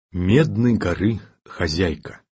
Медной горы хозяйка.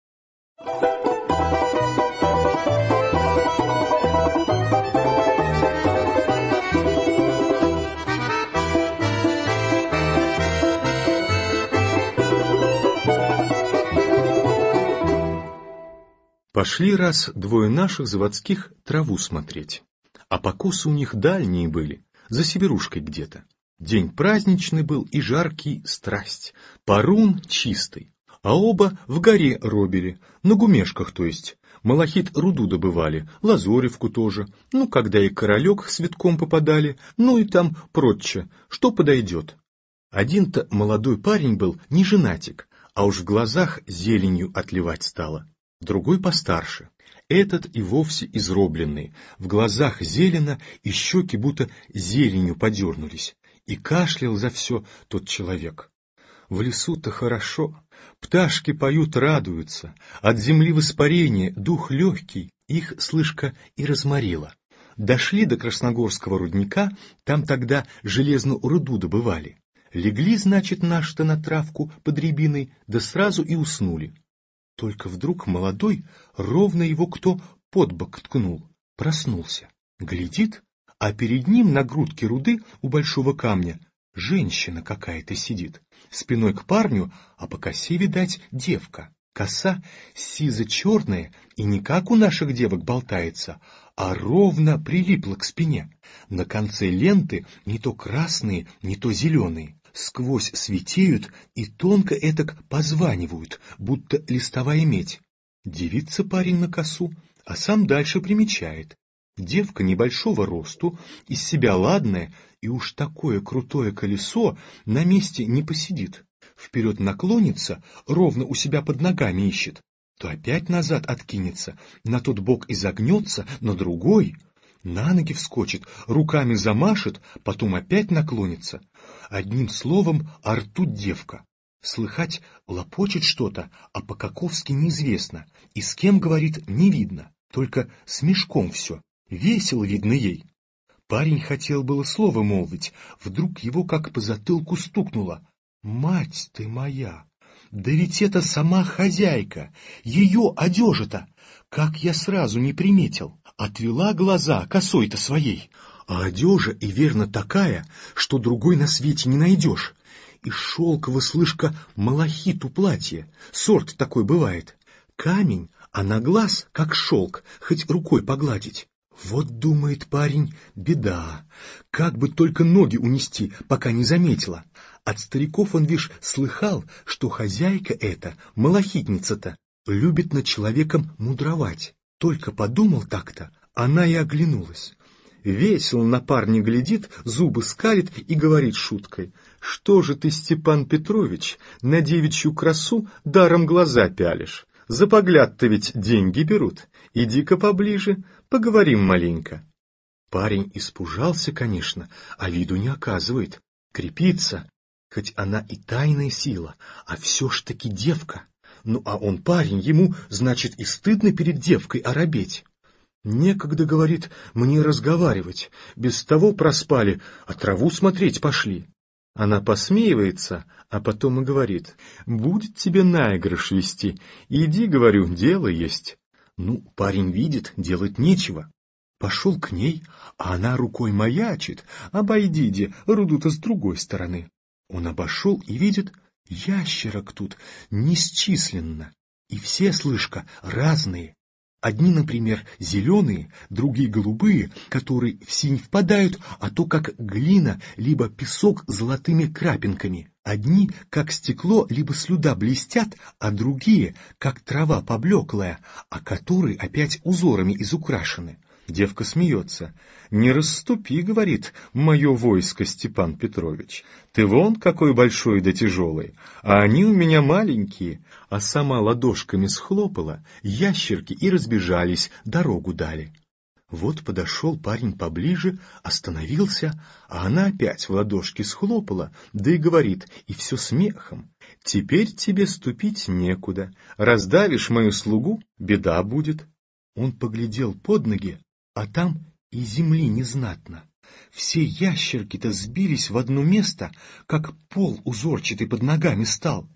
Пошли раз двое наших заводских траву смотреть, а покосы у них дальние были, за Сибирушкой где-то. День праздничный был и жаркий страсть, парун чистый, а оба в горе робили, на гумешках, то есть. Малахит руду добывали, лазоревку тоже, ну, когда и королек с ветком попадали, ну и там прочее, что подойдет. Один-то молодой парень был не женатик, а уж в глазах зеленью отливать стало. Другой постарше, этот и вовсе изробленный, в глазах зелено и щеки будто зеленью подернулись. И кашлял за все тот человек. В лесу-то хорошо, пташки поют, радуются, от земли в испарении дух легкий, их, слышка, и разморило. Дошли до Красногорского рудника, там тогда железную руду добывали. Легли, значит, наш-то на травку под рябиной, да сразу и уснули. Только вдруг молодой, ровно его кто под бок ткнул, проснулся, глядит, а перед ним на грудке руды у большого камня женщина какая-то сидит, спиной к парню, а по косе, видать, девка. Коса сизо-черная и не как у наших девок болтается, а ровно прилипла к спине. На конце ленты не то красные, не то зеленые. Сквозь светеют и тонко этак позванивают, будто листовая медь. Дивится парень на косу, а сам дальше примечает. Девка небольшого росту, из себя ладная, и уж такое крутое колесо на месте не посидит. Вперед наклонится, ровно у себя под ногами ищет, то опять назад откинется, на тот бок изогнется, на другой, на ноги вскочит, руками замашет, потом опять наклонится. Одним словом, а рту девка. Слыхать, лопочет что-то, а по-каковски неизвестно, и с кем говорит не видно, только с мешком все. Весело видно ей. Парень хотел было слово молвить, вдруг его как по затылку стукнуло. «Мать ты моя! Да ведь это сама хозяйка! Ее одежа-то! Как я сразу не приметил! Отвела глаза косой-то своей! А одежа и верно такая, что другой на свете не найдешь! И шелково, слышка, малахиту платье, сорт такой бывает. Камень, а на глаз, как шелк, хоть рукой погладить. Вот, думает парень, беда, как бы только ноги унести, пока не заметила. От стариков он, вишь, слыхал, что хозяйка эта, малахитница-то, любит над человеком мудровать. Только подумал так-то, она и оглянулась. Весело на парня глядит, зубы скалит и говорит шуткой: «Что же ты, Степан Петрович, на девичью красу даром глаза пялишь? За погляд-то ведь деньги берут. Иди-ка поближе, поговорим маленько». Парень испужался, конечно, а виду не оказывает. Крепится, хоть она и тайная сила, а все ж таки девка. Ну, а он парень, ему, значит, и стыдно перед девкой оробеть. «Некогда, — говорит, — мне разговаривать, без того проспали, а траву смотреть пошли». Она посмеивается, а потом и говорит: «Будет тебе наигрыш вести, иди, — говорю, — дело есть». Ну, парень видит, делать нечего. Пошел к ней, а она рукой маячит: «Обойди-де, руду-то с другой стороны». Он обошел и видит, ящерок тут несчисленно, и все, слышка, разные. Одни, например, зеленые, другие голубые, которые в синь впадают, а то как глина, либо песок с золотыми крапинками. Одни, как стекло, либо слюда блестят, а другие, как трава поблеклая, а которые опять узорами изукрашены. Девка смеется. «Не расступи, — говорит, — мое войско, Степан Петрович. Ты вон какой большой да тяжелый, а они у меня маленькие». А сама ладошками схлопала, ящерки и разбежались, дорогу дали. Вот подошел парень поближе, остановился, а она опять в ладошки схлопала, да и говорит, и все смехом: «Теперь тебе ступить некуда. Раздавишь мою слугу — беда будет». Он поглядел под ноги, а там и земли незнатно. Все ящерки-то сбились в одно место, как пол узорчатый под ногами стал.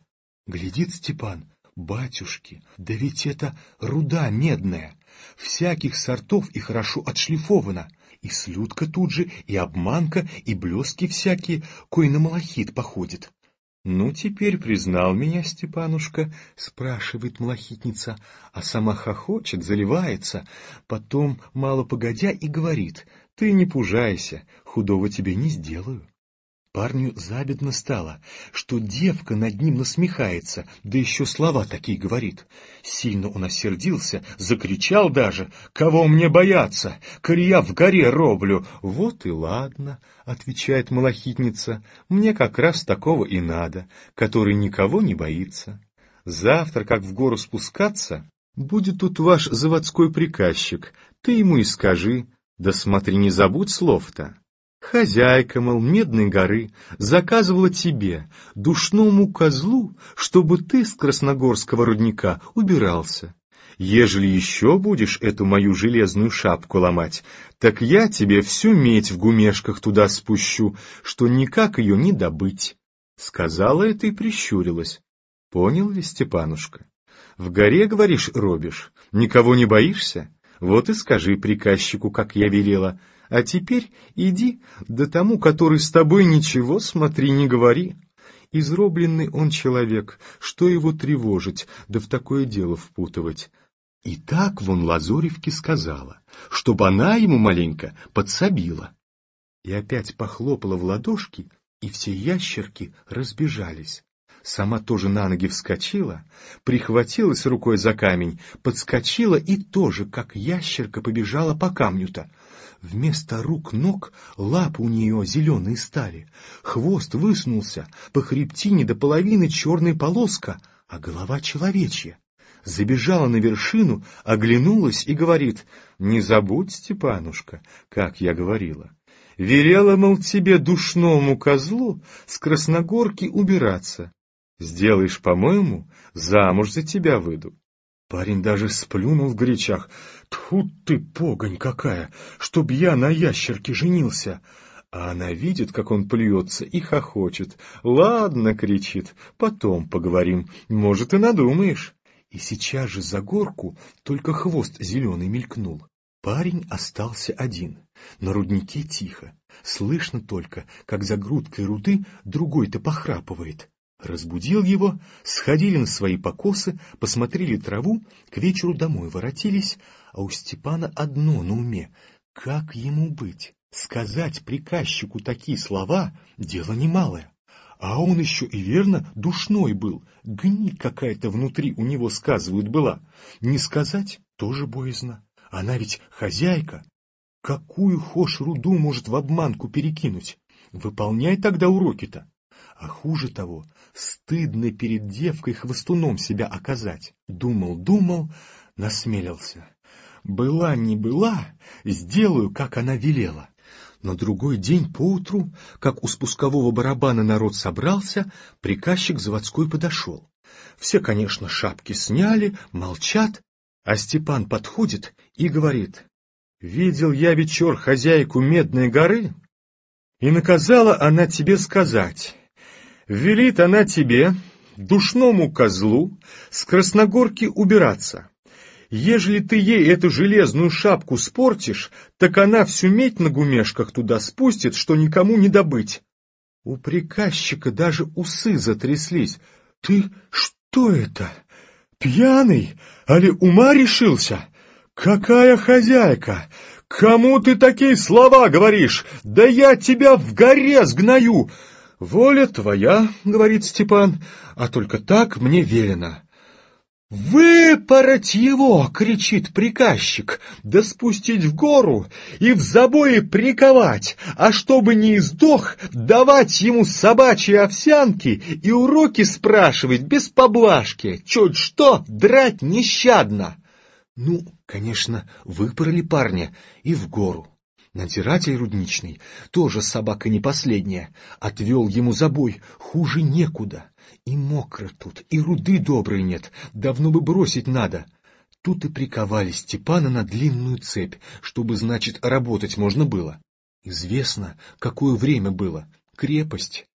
Глядит Степан: батюшки, да ведь это руда медная, всяких сортов и хорошо отшлифована, и слюдка тут же, и обманка, и блески всякие, кой на малахит походит. «Ну, теперь признал меня Степанушка?» — спрашивает малахитница, а сама хохочет, заливается, потом, мало погодя, и говорит: «Ты не пужайся, худого тебе не сделаю». Парню завидно стало, что девка над ним насмехается, да еще слова такие говорит. Сильно он осердился, закричал даже: «Кого мне бояться, коли я в горе роблю?» «Вот и ладно», — отвечает малахитница, — «мне как раз такого и надо, который никого не боится. Завтра, как в гору спускаться, будет тут ваш заводской приказчик, ты ему и скажи, да смотри, не забудь слов-то. Хозяйка, мол, Медной горы заказывала тебе, душному козлу, чтобы ты с красногорского рудника убирался. Ежели еще будешь эту мою железную шапку ломать, так я тебе всю медь в гумешках туда спущу, что никак ее не добыть». Сказала это и прищурилась. Понял ли, Степанушка? В горе, говоришь, робишь, никого не боишься? Вот и скажи приказчику, как я велела. А теперь иди, да тому, который с тобой ничего, смотри, не говори. Изробленный он человек, что его тревожить, да в такое дело впутывать. И так вон Лазоревке сказала, чтобы она ему маленько подсобила. И опять похлопала в ладошки, и все ящерки разбежались. Сама тоже на ноги вскочила, прихватилась рукой за камень, подскочила и тоже, как ящерка, побежала по камню-то. Вместо рук-ног лапы у нее зеленые стали, хвост высунулся, по хребтине до половины черная полоска, а голова человечья. Забежала на вершину, оглянулась и говорит: «Не забудь, Степанушка, как я говорила. Велела, мол, тебе, душному козлу, с Красногорки убираться. Сделаешь, по-моему, замуж за тебя выйду». Парень даже сплюнул в горячах. «Тьфу ты, погонь какая, чтоб я на ящерке женился!» А она видит, как он плюется, и хохочет. «Ладно, — кричит, — потом поговорим, может, и надумаешь». И сейчас же за горку только хвост зеленый мелькнул. Парень остался один. На руднике тихо. Слышно только, как за грудкой руды другой-то похрапывает. Разбудил его, сходили на свои покосы, посмотрели траву, к вечеру домой воротились, а у Степана одно на уме: как ему быть? Сказать приказчику такие слова — дело немалое. А он еще и верно душной был, гниль какая-то внутри у него, сказывают, была. Не сказать тоже боязно, она ведь хозяйка. Какую хошь руду может в обманку перекинуть? Выполняй тогда уроки-то. А хуже того, стыдно перед девкой-хвостуном себя оказать. Думал, насмелился. Была не была, сделаю, как она велела. На другой день поутру, как у спускового барабана народ собрался, приказчик заводской подошел. Все, конечно, шапки сняли, молчат, а Степан подходит и говорит: «Видел я вечер хозяйку Медной горы, и наказала она тебе сказать. Велит она тебе, душному козлу, с Красногорки убираться. Ежели ты ей эту железную шапку спортишь, так она всю медь на гумешках туда спустит, что никому не добыть». У приказчика даже усы затряслись. «Ты что это? Пьяный? Али ума решился? Какая хозяйка? Кому ты такие слова говоришь? Да я тебя в горе сгною!» «Воля твоя, — говорит Степан, — а только так мне велено». «Выпороть его! — кричит приказчик, — да спустить в гору и в забое приковать, а чтобы не издох, давать ему собачьи овсянки и уроки спрашивать без поблажки, чуть что драть нещадно». Ну, конечно, выпороли парня и в гору. Надзиратель рудничный, тоже собака не последняя, отвел ему забой, хуже некуда. И мокро тут, и руды доброй нет, давно бы бросить надо. Тут и приковали Степана на длинную цепь, чтобы, значит, работать можно было. Известно, какое время было, крепость.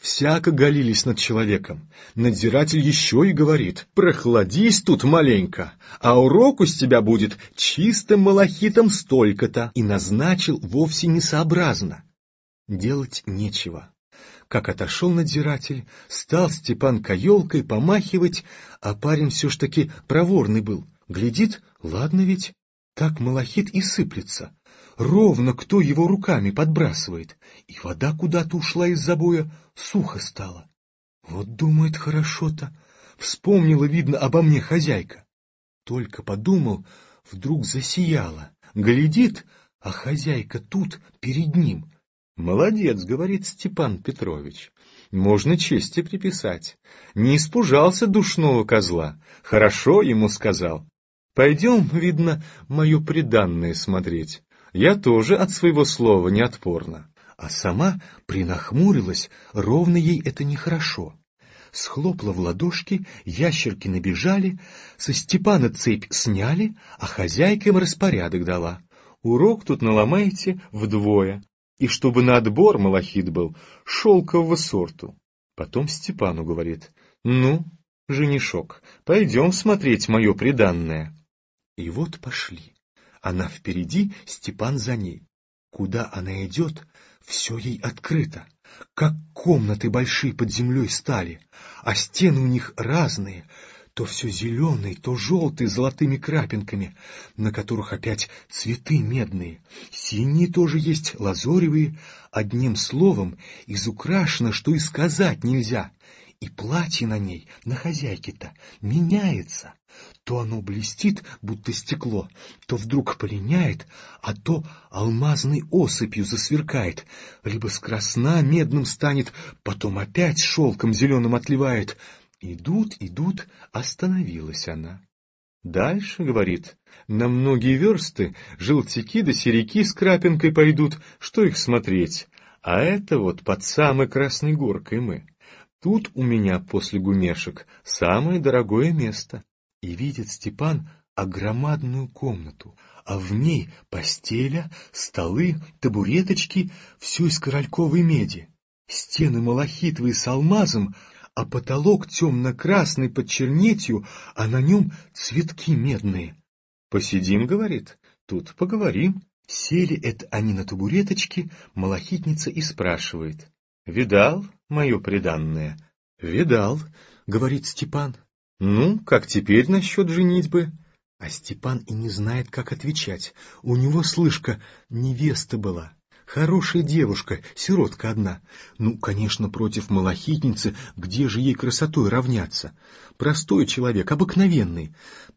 всяко галились над человеком. Надзиратель еще и говорит: прохладись тут маленько, а уроку с тебя будет чистым малахитом столько-то. И назначил вовсе несообразно. Делать нечего. Как отошел надзиратель, стал Степан каелкой помахивать, а парень все ж таки проворный был. Глядит, ладно ведь, так малахит и сыплется. Ровно кто его руками подбрасывает, и вода куда-то ушла из забоя, сухо стало. Вот думает, хорошо-то, вспомнила, видно, обо мне хозяйка. Только подумал, вдруг засияла, глядит, а хозяйка тут, перед ним. «Молодец», — говорит Степан Петрович, — «можно чести приписать. Не испужался душного козла, хорошо ему сказал. Пойдем, видно, мое приданное смотреть. Я тоже от своего слова не отпорна». А сама принахмурилась, ровно ей это нехорошо. Схлопла в ладошки, ящерки набежали, со Степана цепь сняли, а хозяйка им распорядок дала. Урок тут наломайте вдвое, и чтобы на отбор малахит был шелкового сорту. Потом Степану говорит: ну, женишок, пойдем смотреть мое приданное. И вот пошли. Она впереди, Степан за ней. Куда она идет, все ей открыто, как комнаты большие под землей стали, а стены у них разные, то все зеленые, то желтые с золотыми крапинками, на которых опять цветы медные, синие тоже есть, лазоревые, одним словом, изукрашено, что и сказать нельзя. И платье на ней, на хозяйке-то, меняется. То оно блестит, будто стекло, то вдруг полиняет, а то алмазной осыпью засверкает, либо с красна медным станет, потом опять шелком зеленым отливает. Идут, идут, остановилась она. Дальше, говорит, на многие версты желтяки да серяки с крапинкой пойдут, что их смотреть, а это вот под самой Красной Горкой мы. Тут у меня после гумешек самое дорогое место. И видит Степан огромадную комнату, а в ней постеля, столы, табуреточки, все из корольковой меди. Стены малахитовые с алмазом, а потолок темно-красный под чернетью, а на нем цветки медные. «Посидим, — говорит, — тут поговорим». Сели это они на табуреточки, малахитница и спрашивает: «Видал мое приданное?» «Видал, — говорит Степан». «Ну, как теперь насчет женитьбы?» А Степан и не знает, как отвечать. У него, слышка, невеста была. Хорошая девушка, сиротка одна. Ну, конечно, против малахитницы, где же ей красотой равняться? Простой человек, обыкновенный.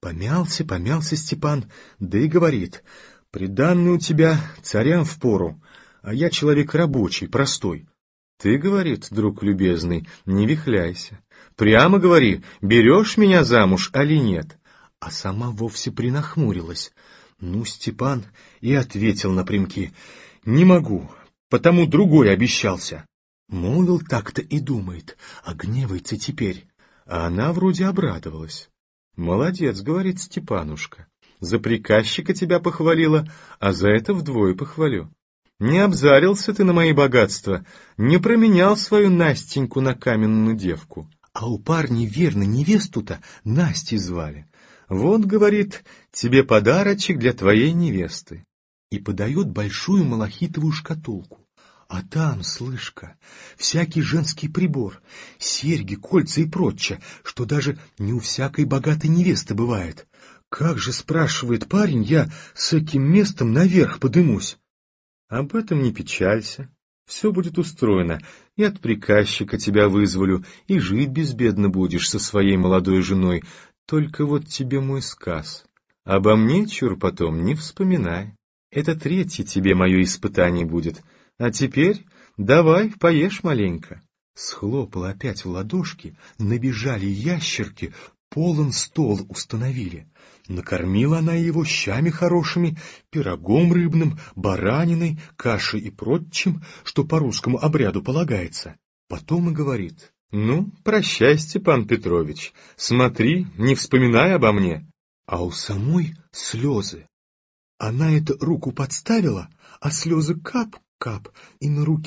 Помялся Степан, да и говорит: «Приданное у тебя царям впору, а я человек рабочий, простой. Ты, — говорит, — друг любезный, не вихляйся. Прямо говори, берешь меня замуж, али нет». А сама вовсе принахмурилась. Ну, Степан и ответил напрямки: «Не могу, потому другой обещался». Молвил так-то и думает, а гневается теперь. А она вроде обрадовалась. «Молодец, — говорит Степанушка, — за приказчика тебя похвалила, а за это вдвое похвалю. Не обзарился ты на мои богатства, не променял свою Настеньку на каменную девку. А у парня верно невесту-то Настей звали. Вот, — говорит, — тебе подарочек для твоей невесты». И подает большую малахитовую шкатулку. А там, слышка, всякий женский прибор, серьги, кольца и прочее, что даже не у всякой богатой невесты бывает. «Как же, — спрашивает парень, — я с этим местом наверх подымусь?» «Об этом не печалься, все будет устроено, и от приказчика тебя вызволю, и жить безбедно будешь со своей молодой женой. Только вот тебе мой сказ. Обо мне, чур, потом не вспоминай. Это третье тебе мое испытание будет. А теперь давай, поешь маленько». Схлопала опять в ладошки, набежали ящерки, полон стол установили. Накормила она его щами хорошими, пирогом рыбным, бараниной, кашей и прочим, что по русскому обряду полагается. Потом и говорит: «Ну, прощай, Степан Петрович, смотри, не вспоминай обо мне». А у самой слезы. Она это руку подставила, а слезы кап-кап, и на руке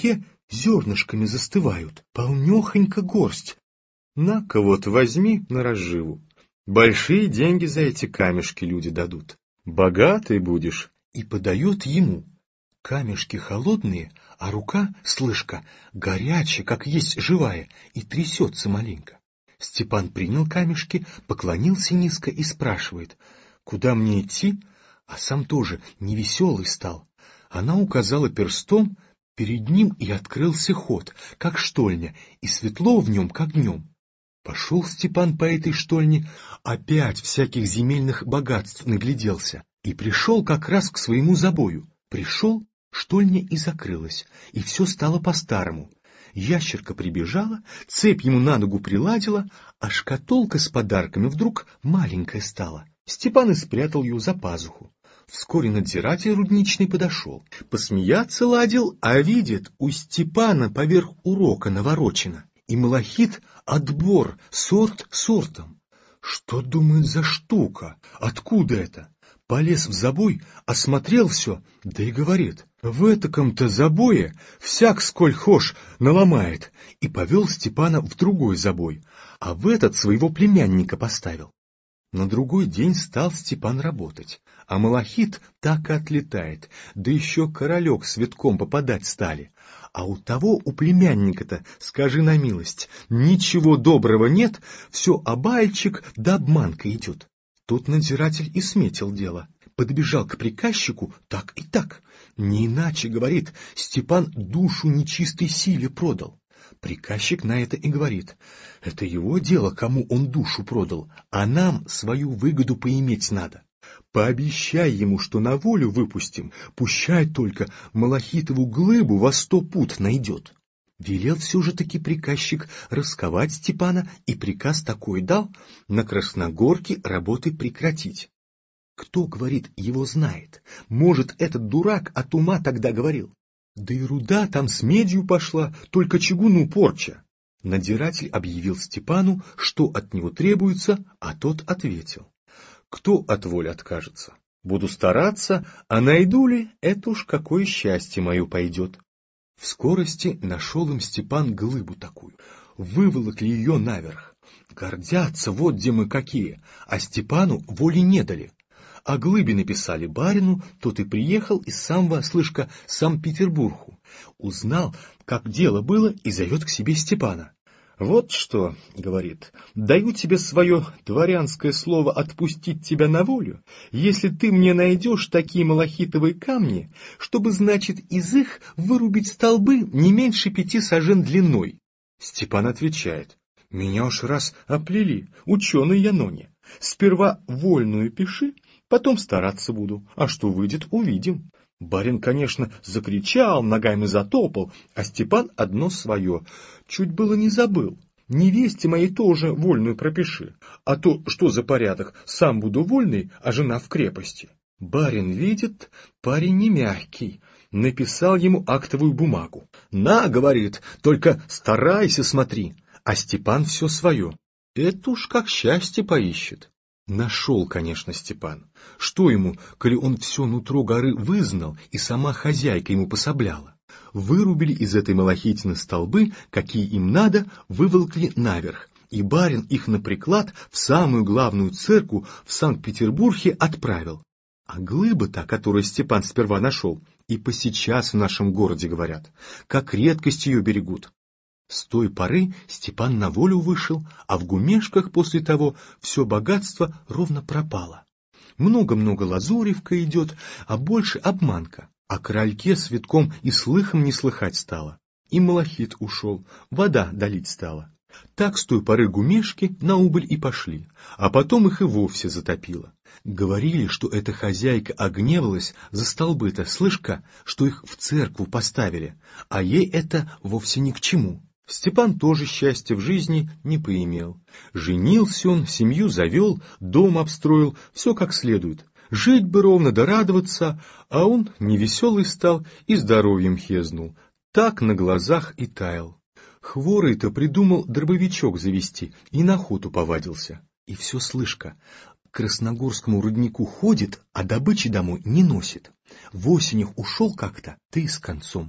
зернышками застывают, полнехонько горсть. На-ка вот возьми на разживу. Большие деньги за эти камешки люди дадут. Богатый будешь. И подает ему. Камешки холодные, а рука, слышка, горячая, как есть живая, и трясется маленько. Степан принял камешки, поклонился низко и спрашивает, куда мне идти? А сам тоже невеселый стал. Она указала перстом, перед ним и открылся ход, как штольня, и светло в нем, как днем. Пошел Степан по этой штольне, опять всяких земельных богатств нагляделся, и пришел как раз к своему забою. Пришел, штольня и закрылась, и все стало по-старому. Ящерка прибежала, цепь ему на ногу приладила, а шкатулка с подарками вдруг маленькая стала. Степан и спрятал ее за пазуху. Вскоре надзиратель рудничный подошел. Посмеяться ладил, а видит, у Степана поверх урока наворочено. И малахит отбор, сорт сортом. Что, думает, за штука? Откуда это? Полез в забой, осмотрел все, да и говорит, в этаком-то забое всяк сколь хошь наломает, и повел Степана в другой забой, а в этот своего племянника поставил. На другой день стал Степан работать, а малахит так и отлетает, да еще королек с ветком попадать стали. А у того, у племянника-то, скажи на милость, ничего доброго нет, все обальчик да обманка идет. Тут надзиратель и сметил дело. Подбежал к приказчику так и так. Не иначе, говорит, Степан душу нечистой силе продал. Приказчик на это и говорит, это его дело, кому он душу продал, а нам свою выгоду поиметь надо. Пообещай ему, что на волю выпустим, пущай только малахитову глыбу во 100 пуд найдет. Велел все же таки приказчик расковать Степана и приказ такой дал на Красногорке работы прекратить. Кто, говорит, его знает? Может, этот дурак от ума тогда говорил? Да и руда там с медью пошла, только чугуну порча. Надзиратель объявил Степану, что от него требуется, а тот ответил. Кто от воли откажется? Буду стараться, а найду ли, это уж какое счастье мое пойдет. В скорости нашел им Степан глыбу такую, выволокли ее наверх. Гордятся, вот где мы какие, а Степану воли не дали. О глыбе написали барину, тот и приехал из самого, слышка, Санкт-Петербургу. Узнал, как дело было, и зовет к себе Степана. «Вот что, — говорит, — даю тебе свое дворянское слово отпустить тебя на волю, если ты мне найдешь такие малахитовые камни, чтобы, значит, из их вырубить столбы не меньше 5 сажен длиной». Степан отвечает, «Меня уж раз оплели, ученый я, но не. Сперва вольную пиши, потом стараться буду, а что выйдет, увидим». Барин, конечно, закричал, ногами затопал, а Степан одно свое. Чуть было не забыл. Невесте моей тоже вольную пропиши. А то что за порядок? Сам буду вольный, а жена в крепости. Барин видит, парень не мягкий. Написал ему актовую бумагу. «На, — говорит, — только старайся, смотри». А Степан все свое. Это уж как счастье поищет. Нашел, конечно, Степан. Что ему, коли он все нутро горы вызнал, и сама хозяйка ему пособляла? Вырубили из этой малахитины столбы, какие им надо, выволокли наверх, и барин их на приклад в самую главную церковь в Санкт-Петербурге отправил. А глыба-то, которую Степан сперва нашел, и посейчас в нашем городе говорят, как редкость ее берегут. С той поры Степан на волю вышел, а в гумешках после того все богатство ровно пропало. Много-много лазоревка идет, а больше обманка. О корольке с ветком и слыхом не слыхать стало. И малахит ушел, вода долить стала. Так с той поры гумешки на убыль и пошли, а потом их и вовсе затопило. Говорили, что эта хозяйка огневалась за столбы-то, слышка, что их в церковь поставили, а ей это вовсе ни к чему. Степан тоже счастья в жизни не поимел. Женился он, семью завел, дом обстроил, все как следует. Жить бы ровно да радоваться, а он невеселый стал и здоровьем хезнул. Так на глазах и таял. Хворый-то придумал дробовичок завести и на охоту повадился. И все слышка. К Красногорскому руднику ходит, а добычи домой не носит. В осенях ушел как-то, да и с концом.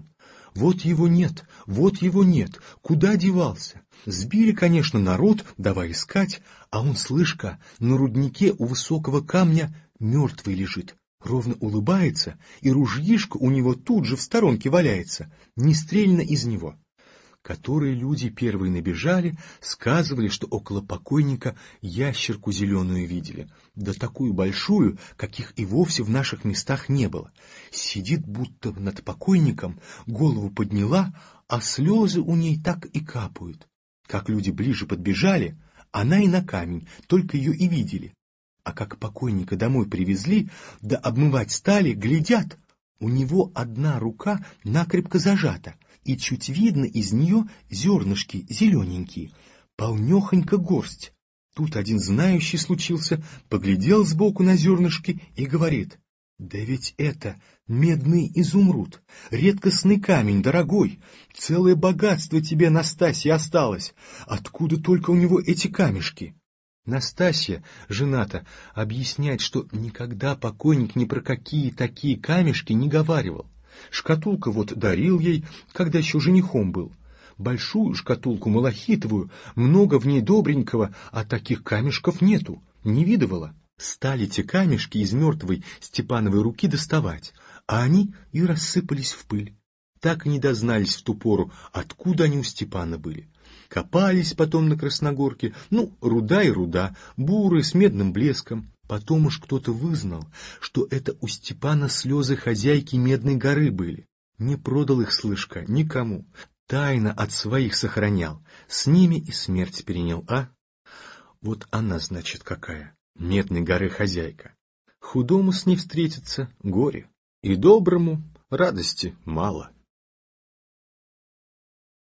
Вот его нет, вот его нет, куда девался? Сбили, конечно, народ, давай искать, а он, слышь-ка, на руднике у высокого камня мертвый лежит, ровно улыбается, и ружьишко у него тут же в сторонке валяется, не стрельно из него. Которые люди первые набежали, сказывали, что около покойника ящерку зеленую видели, да такую большую, каких и вовсе в наших местах не было. Сидит будто над покойником, голову подняла, а слезы у ней так и капают. Как люди ближе подбежали, она и на камень, только ее и видели. А как покойника домой привезли, да обмывать стали, глядят, у него одна рука накрепко зажата, и чуть видно из нее зернышки зелененькие, полнехонько горсть. Тут один знающий случился, поглядел сбоку на зернышки и говорит: «Да ведь это медный изумруд, редкостный камень, дорогой, целое богатство тебе, Настасья, осталось, откуда только у него эти камешки?» Настасья, жена-то, объясняет, что никогда покойник ни про какие такие камешки не говаривал. Шкатулка вот дарил ей, когда еще женихом был. Большую шкатулку малахитовую, много в ней добренького, а таких камешков нету, не видывала. Стали те камешки из мертвой Степановой руки доставать, а они и рассыпались в пыль. Так и не дознались в ту пору, откуда они у Степана были. Копались потом на Красногорке, руда и руда, буры с медным блеском. Потом уж кто-то вызнал, что это у Степана слезы хозяйки Медной горы были. Не продал их, слышка, никому. Тайно от своих сохранял, с ними и смерть перенял, а? Вот она, значит, какая, Медной горы хозяйка. Худому с ней встретиться — горе, и доброму радости мало.